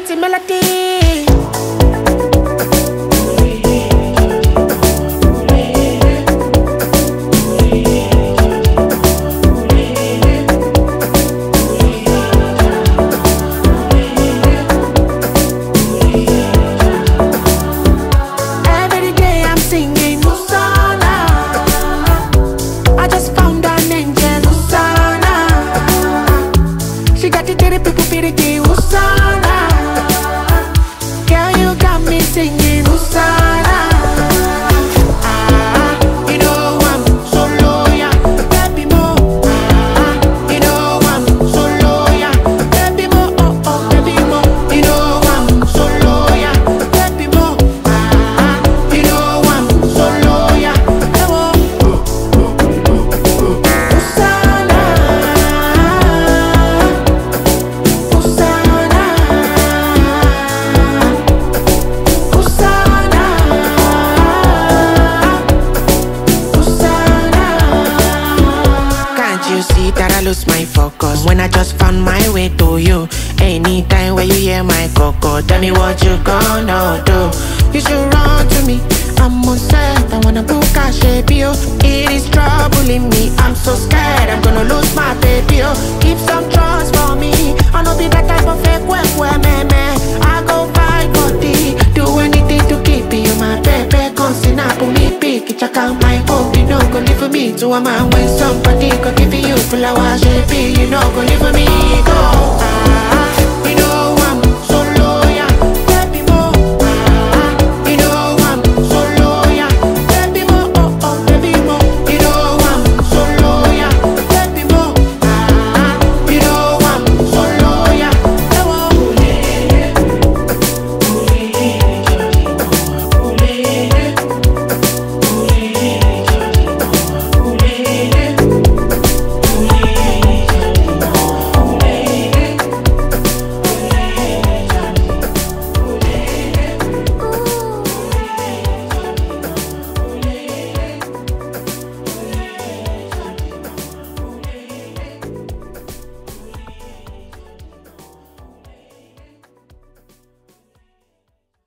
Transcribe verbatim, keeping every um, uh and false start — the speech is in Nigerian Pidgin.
pretty melody. Every day I'm singing Hosanna. I just found an angel, Hosanna. She got the dirty people feeling the Hosanna. Girl, you got me singing Hosanna. Ah, you know I'm so loyal, baby mo. Ah, you know I'm so loyal, baby mo. Oh oh, baby mo. You know I'm so loyal, baby mo. Ah, you know I'm so loyal, baby mo. Hosanna, Hosanna, Hosanna, Hosanna. Can't you see that I lose my focus when I just found my way to you? Anytime when you hear my coco, tell me what you gonna do. You should run to me. I'm on set, I wanna book a shape you. It is troubling me, I'm so scared I'm gonna lose my baby. Oh, keep some trust for me. I know be that type of fake where where me me. I go fight for thee, do anything to keep you my baby. Come sit up on me, pick it, check out my home. You know go live for me, to a man when somebody go give you full of shape. You know go live for me, go.